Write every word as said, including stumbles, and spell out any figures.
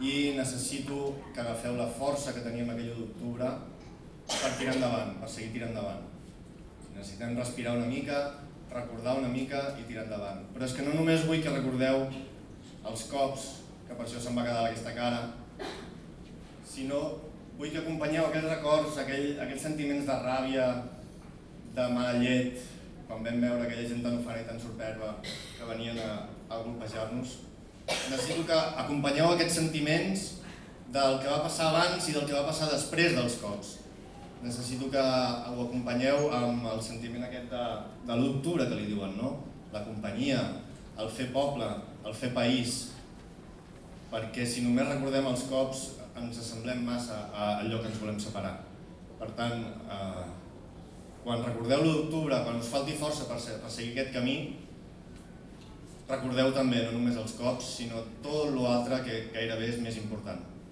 i necessito que agafeu la força que teníem aquell u d'octubre per tirar endavant, per seguir tirant endavant. Necessitem respirar una mica, recordar una mica i tirar endavant. Però és que no només vull que recordeu els cops, que per això se'm va quedar aquesta cara, sinó vull que acompanyeu aquells records, aquells sentiments de ràbia, de mala llet, quan vam veure aquella gent tan ufana i tan superba que venien a glopejar-nos. Necessito que acompanyeu aquests sentiments del que va passar abans i del que va passar després dels cops. Necessito que ho acompanyeu amb el sentiment aquest de l'u d'octubre que li diuen, no? La companyia, el fer poble, el fer país. Perquè si només recordem els cops ens assemblem massa a allò que ens volem separar. Per tant, quan recordeu l'u d'octubre, quan us falti força per seguir aquest camí, recordeu també no només els cops, sinó tot l'altre que gairebé és més important.